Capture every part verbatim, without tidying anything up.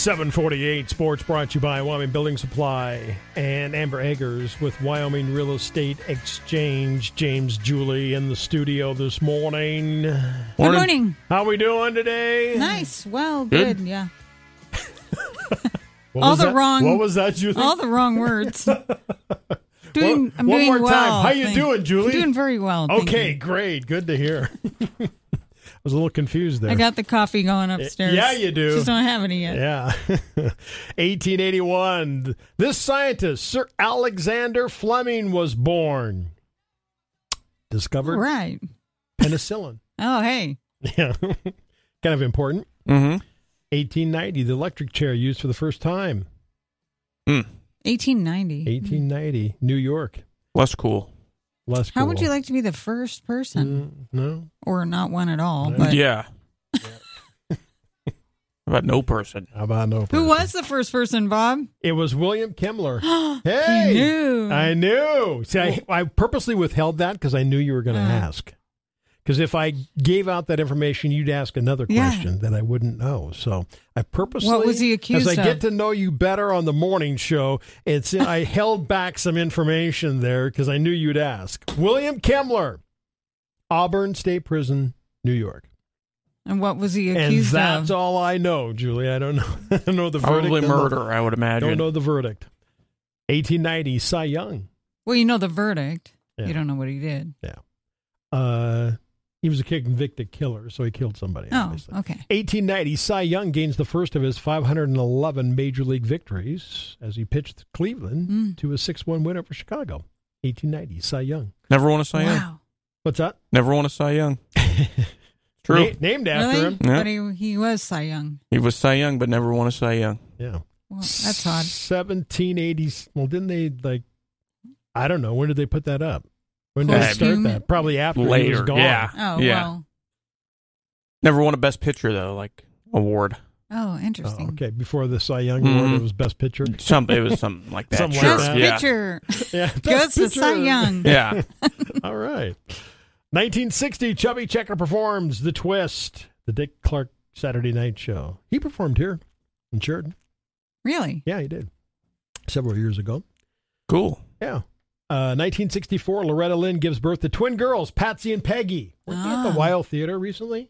seven forty-eight Sports brought to you by Wyoming Building Supply and Amber Eggers with Wyoming Real Estate Exchange. James Julie in the studio this morning. Good morning. morning. How we doing today? Nice. Well, good. good. Yeah. What all the that? wong. What was that, Julie? All the wrong words. doing. One, I'm one doing more well. time. How you thank, doing, Julie? I'm doing very well. Okay, great. Good to hear. I was a little confused there. I got the coffee going upstairs. Yeah, you do. Just don't have any yet. Yeah. eighteen eighty-one. This scientist, Sir Alexander Fleming, was born. Discovered right. penicillin. Oh, hey. Yeah. Kind of important. Mm-hmm. eighteen ninety. The electric chair used for the first time. Mm. eighteen ninety. eighteen ninety. New York. Less cool. Less cool. How would you like to be the first person? Mm, no. Or not one at all. No. But Yeah. How about no person? How about no person? Who was the first person, Bob? It was William Kemmler. He Hey! knew. I knew. See, I, I purposely withheld that because I knew you were going to Uh. ask. Because if I gave out that information, you'd ask another Yeah. question that I wouldn't know. So I purposely, What was he accused as I of? get to know you better on the morning show, it's I held back some information there because I knew you'd ask. William Kemmler, Auburn State Prison, New York. And what was he And accused that's of? all I know, Julie. I don't know. I don't know the verdict. Probably Don't know- murder, I would imagine. Don't know the verdict. eighteen ninety, Cy Young. Well, you know the verdict. Yeah. You don't know what he did. Yeah. Uh, he was a convicted killer, so he killed somebody, Oh, obviously. okay. eighteen ninety, Cy Young gains the first of his five hundred eleven Major League victories as he pitched Cleveland Mm. to a six one win over Chicago. eighteen ninety, Cy Young. Never won a Cy Young. Wow. What's that? Never won a Cy Young. True. Na- named after Really? him. Yeah. But he, he was Cy Young. He was Cy Young, but never won a Cy Young. Yeah. Well, that's odd. seventeen eighty. Well, didn't they, like, I don't know. When did they put that up? When did Uh, they start few that? Probably after he was Later, gone. yeah. Oh, Yeah. well. Never won a Best Pitcher, though, like, award. Oh, Oh, interesting. okay. Before the Cy Young Award, Mhm. it was Best Pitcher. Something, it was something like that. Something sure. like Best that. Yeah. picture Yeah. goes Best to Cy Pitcher. Young. Yeah. All right. nineteen sixty, Chubby Checker performs The Twist, the Dick Clark Saturday Night Show. He performed here in Sheridan. Really? Yeah, he did. Several years ago. Cool. Yeah. Uh, nineteen sixty-four, Loretta Lynn gives birth to twin girls, Patsy and Peggy. Weren't they at Ah. the Wild Theater recently?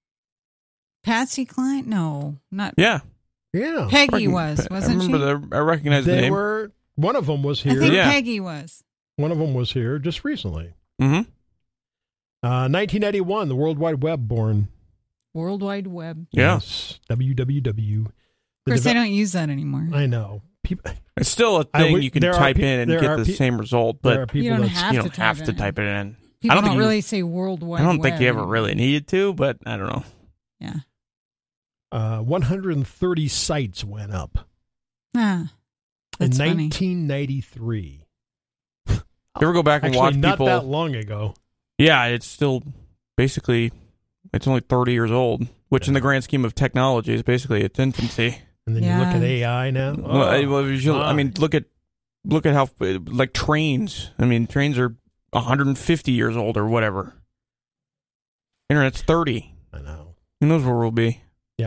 Patsy Cline? No, not Yeah. Yeah. Peggy Recogn- was, I wasn't she? remember the, I recognize the They name. were, one of them was I here. think Yeah. Peggy was. One of them was here just recently. Mm-hmm. Uh, nineteen ninety-one, the World Wide Web born. World Wide Web. Yeah. Yes. W W W. Of The course, deve- they don't use that anymore. I know. People, It's still a I thing would- you can there are type pe- in and there get are the pe- same result, there but are people You don't that's have you to don't type have it to in. type it in. People don't don't, think you- really say World Wide I don't Web think you ever anymore. really needed to, but I don't know. Yeah. uh, one hundred thirty sites went up Ah, that's in funny. nineteen ninety-three. You ever go back and Actually, watch not people? that long ago. Yeah, it's still basically, it's only thirty years old, which in the grand scheme of technology is basically its infancy. And then you look at Yeah. A I now. Well, I- Oh, well, if you- I my. mean, look at look at how like trains. I mean, trains are one hundred fifty years old or whatever. Internet's thirty. I know. Who knows where we'll be?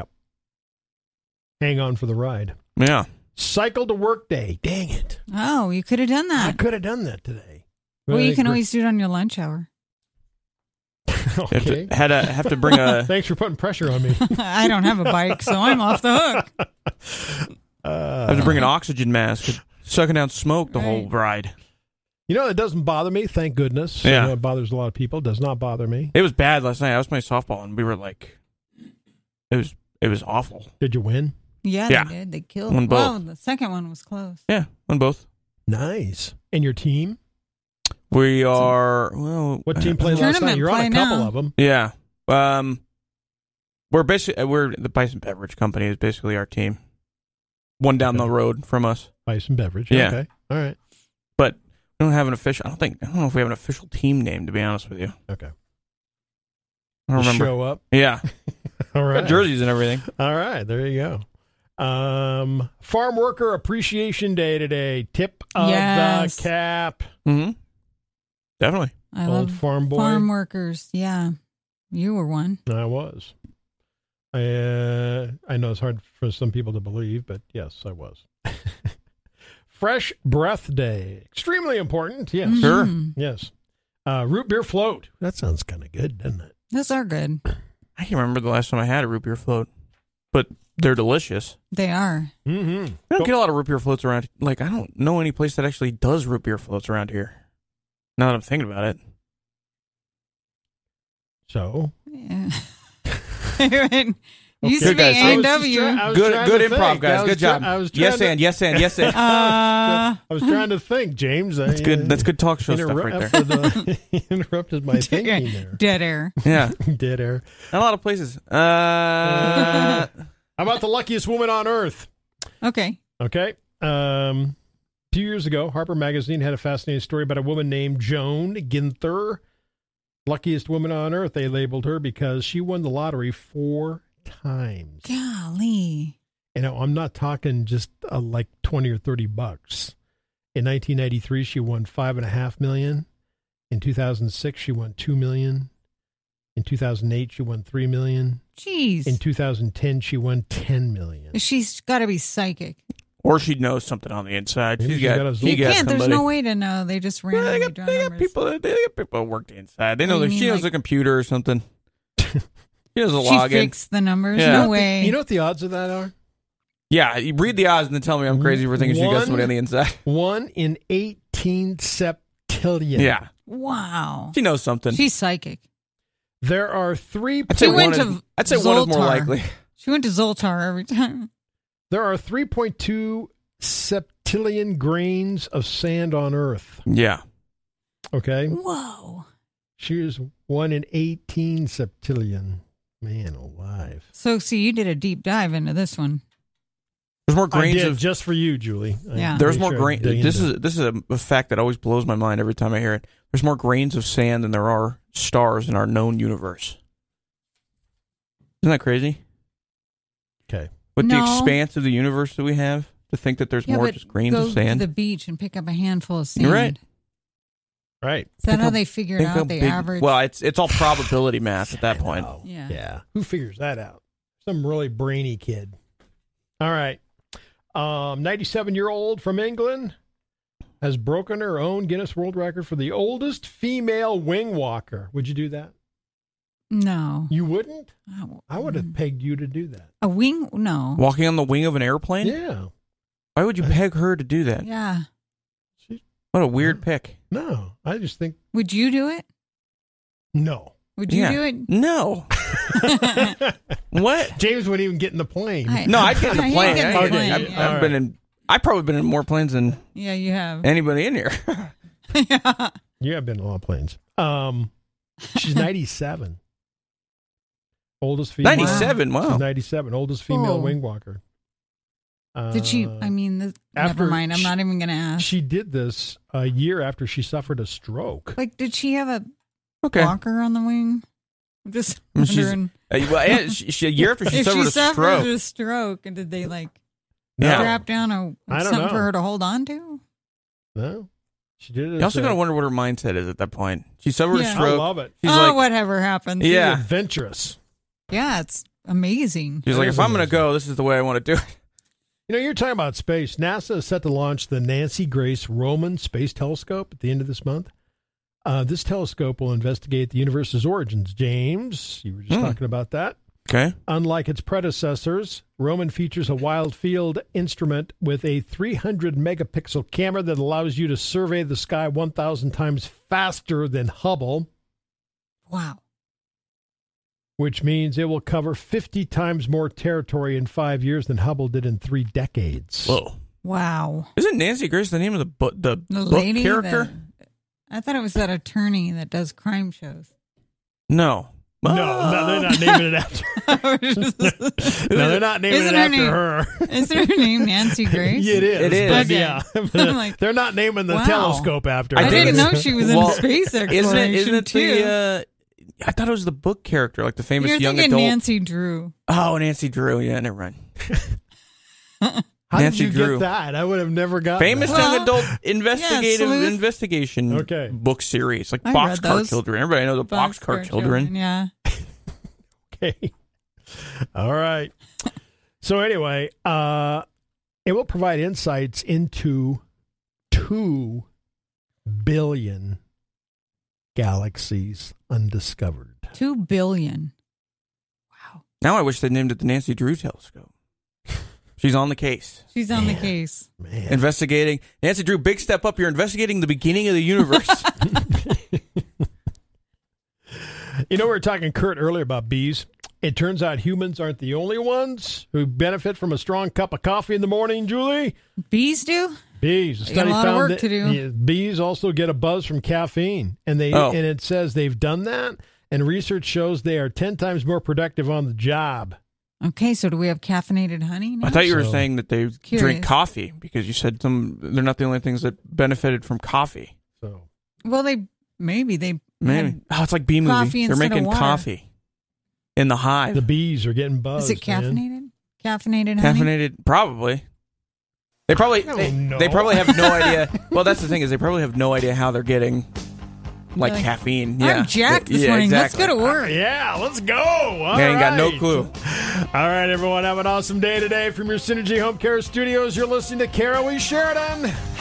Hang on for the ride. Yeah. Cycle to work day. Dang it. Oh, you could have done I that. could have done that today. Well, you Really can great. always do it on your lunch hour. You have Okay. to, had to have to bring a. Thanks for putting pressure on me. I don't have a bike, so I'm off the hook. Uh, have to bring an oxygen mask, sucking down smoke the Right. whole ride. You know, it doesn't bother me, thank goodness. Yeah. I know it bothers a lot of people. It does not bother me. It was bad last night. I was playing softball and we were like, it was it was awful. Did you win? Yeah, Yeah. they did. They killed. Won both. Well, the second one was close. Yeah, on both. Nice. And your team? We are well. What team played last Tournament night? You're on a play couple now. of them. Yeah. Um, we're basically we're the Bison Beverage Company is basically our team. One down Okay. the road from us, Ice and beverage. Yeah. Okay. All right. but we don't have an official. I don't think I don't know if we have an official team name. To be honest with you, Okay. I don't Just remember. show up. Yeah, All right. got jerseys and everything. All right. There you go. Um, Farm Worker Appreciation Day today. Tip of Yes. the cap. Mm-hmm. Definitely. I Old love farm boy. farm workers. Yeah, you were one. I was. Uh, I know it's hard for some people to believe, but yes, I was. Fresh Breath Day. Extremely important. Yes. Mhm. Sure. Yes. Uh, root beer float. That sounds kind of good, doesn't it? Those are good. I can't remember the last time I had a root beer float, but they're delicious. They are. Mm-hmm. I don't get a lot of root beer floats around. Like, I don't know any place that actually does root beer floats around here. Now that I'm thinking about it. So, Yeah. Used Okay. to be Good guys. A I and was just W. try- I was Good, trying good to improv, think. I guys. was Good try- job. I was Yes, trying to- and yes, and yes, and. Uh, I was trying to think, James. That's I, good. That's uh, good talk show stuff interru- right there. the- interrupted my thinking there. Dead air. Yeah, Dead air. a lot of places. Uh, How about the luckiest woman on earth? Okay. Okay. Um, a few years ago, Harper Magazine had a fascinating story about a woman named Joan Ginther. Luckiest woman on earth, they labeled her because she won the lottery four times. Golly. You know, I'm not talking just uh, like twenty or thirty bucks. In nineteen ninety-three, she won five and a half million. In two thousand six, she won two million. In two thousand eight, she won three million. Jeez. In two thousand ten, she won ten million. She's got to be psychic. or she knows something on the inside. Maybe She's she's got. got a she Zoom. got Can't. There's somebody. no way to know. They just Well, randomly they got, draw they got numbers. people. They got people who work the inside. They What know do that you she mean, knows like- a computer or something. She knows a She login. fixed the numbers. Yeah. You know No what the- way. you know what the odds of that are? Yeah, you read the odds and then tell me I'm crazy for thinking she got One- somebody on the inside. One in eighteen septillion. Yeah, Wow. she knows something. She's psychic. There are three. I'd say She one went is. to I'd say one is more Zoltar. likely. She went to Zoltar every time. There are three point two septillion grains of sand on Earth. Yeah. Okay, Whoa. she is one in eighteen septillion. Man alive! So, see, you did a deep dive into this one. There's more I grains did of. just for you, Julie. I Yeah. There's made more sure I grain. dig This into is this is a, a fact that always blows my mind every time I hear it. There's more grains of sand than there are stars in our known universe. Isn't that crazy? Okay. With the No. expanse of the universe that we have, to think that there's Yeah, more but just grains go of sand. to the beach and pick up a handful of sand. You're right. Right. Is that Think how how- they figured Think how out the big- average? Well, it's it's all probability math at that I point. know. Yeah. Yeah. Who figures that out? Some really brainy kid. All right. Um, ninety-seven-year-old from England has broken her own Guinness World Record for the oldest female wing walker. Would you do that? No. You wouldn't? Oh, I would have pegged you to do that. A wing? No. Walking on the wing of an airplane? Yeah. Why would you peg her to do that? Yeah. What a weird pick. No, I just think Would you do it? no. Would you Yeah. do it? No. What? James wouldn't even get in the plane. I- No, I'd get in the He'd plane. get in the I- plane, I've, yeah. I've been in. I've probably been in more planes than Yeah, you have. anybody in here. Yeah. You have been in a lot of planes. Um, she's ninety-seven. Oldest female. ninety-seven. Wow. She's ninety-seven. Oldest female Whoa. wing walker. Uh, Did she? I mean, this, after never mind. I'm she- not even going to ask. She did this a year after she suffered a stroke. Like, did she have a Okay. walker on the wing? I'm just I mean, she's- wondering. Uh, well, and she, she, a year after she if suffered she a suffered stroke. a stroke, and did they like Yeah. strap down a I don't something know. for her to hold on to? No, she did it. You also as got to a- wonder what her mindset is at that point. She suffered Yeah. a I stroke. love it. She's oh, like, whatever happens. She's Yeah. adventurous. Yeah, it's amazing. she's That like, is if I'm going to amazing. go, this is the way I want to do it. You know, you're talking about space. NASA is set to launch the Nancy Grace Roman Space Telescope at the end of this month. Uh, this telescope will investigate the universe's origins. James, you were just Hmm. talking about that. Okay. Unlike its predecessors, Roman features a wide field instrument with a three hundred megapixel camera that allows you to survey the sky one thousand times faster than Hubble, Wow. which means it will cover fifty times more territory in five years than Hubble did in three decades. Whoa. Wow. Isn't Nancy Grace the name of the book, the, The book lady character? that- I thought it was that attorney that does crime shows. No. No, no, they're not naming it after. No, they're not naming Isn't it her after name- her. Isn't her name Nancy Grace? It is. It is. but Okay. yeah, I'm like, they're not naming the wow. telescope after I her. I, think didn't it's- know she was in well, space exploration Isn't it, isn't it too. the, uh, I thought it was the book character, like the famous You're young thinking adult. Nancy Drew. Oh, Nancy Drew. Yeah, never mind. How Nancy did you Drew. get that? I would have never gotten Famous that. Well, young adult investigative sleuth. investigation Okay. book series, like I read Boxcar those. Children. Everybody knows the Boxcar Children. Yeah. Okay. All right. So anyway, uh, it will provide insights into two billion galaxies undiscovered. Two billion. Wow. Now I wish they named it the Nancy Drew Telescope. She's on the case. She's on the case. Man. Investigating. Nancy Drew, big step up. You're investigating the beginning of the universe. You know, we were talking, Kurt, earlier about bees. It turns out humans aren't the only ones who benefit from a strong cup of coffee in the morning, Julie. Bees do? Bees. A They got study a lot of found work that to do. yeah, bees also get a buzz from caffeine, and they Oh. and it says they've done that, and research shows they are ten times more productive on the job. Okay, so do we have caffeinated honey now? I thought you were So- saying that they Curious. drink coffee because you said some. They're not the only things that benefited from coffee. So Well, they maybe they Maybe. had- Oh, it's like Bee Movie. coffee They're instead of making water. coffee in the hive. the bees are getting buzzed. Is it man. caffeinated? Caffeinated honey? Caffeinated, probably. They probably I don't they, know. they probably have no idea. Well, that's the thing is they probably have no idea how they're getting like Like, caffeine. I'm Yeah, jacked this Yeah, morning. exactly. Let's go to work. Yeah, let's go. All Man, you got no right. clue. All right, everyone, have an awesome day today from your Synergy Home Care Studios. You're listening to Carol E. Sheridan.